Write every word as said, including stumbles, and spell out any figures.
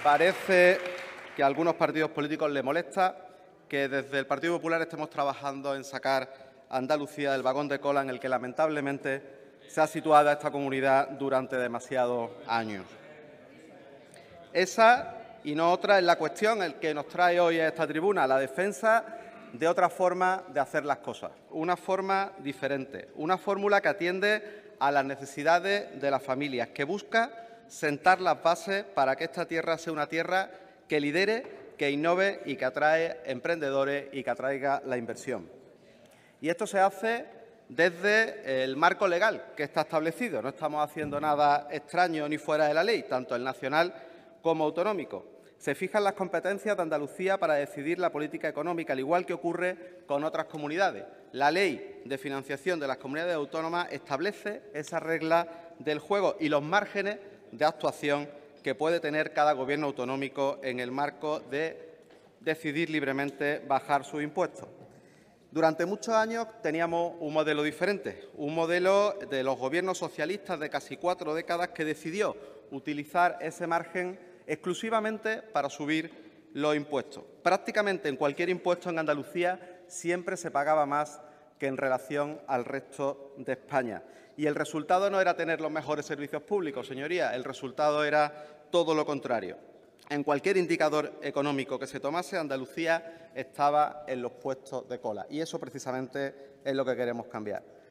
Parece que a algunos partidos políticos les molesta que desde el Partido Popular estemos trabajando en sacar a Andalucía del vagón de cola en el que lamentablemente se ha situado a esta comunidad durante demasiados años. Esa y no otra es la cuestión el que nos trae hoy a esta tribuna, la defensa de otra forma de hacer las cosas, una forma diferente, una fórmula que atiende a las necesidades de las familias, que busca sentar las bases para que esta tierra sea una tierra que lidere, que innove y que atrae emprendedores y que atraiga la inversión. Y esto se hace desde el marco legal que está establecido. No estamos haciendo nada extraño ni fuera de la ley, tanto el nacional como autonómico. Se fijan las competencias de Andalucía para decidir la política económica, al igual que ocurre con otras comunidades. La Ley de Financiación de las Comunidades Autónomas establece esas reglas del juego y los márgenes de actuación que puede tener cada gobierno autonómico en el marco de decidir libremente bajar sus impuestos. Durante muchos años teníamos un modelo diferente, un modelo de los gobiernos socialistas de casi cuatro décadas que decidió utilizar ese margen exclusivamente para subir los impuestos. Prácticamente en cualquier impuesto en Andalucía siempre se pagaba más que en relación al resto de España. Y el resultado no era tener los mejores servicios públicos, señorías, el resultado era todo lo contrario. En cualquier indicador económico que se tomase, Andalucía estaba en los puestos de cola. Y eso precisamente es lo que queremos cambiar.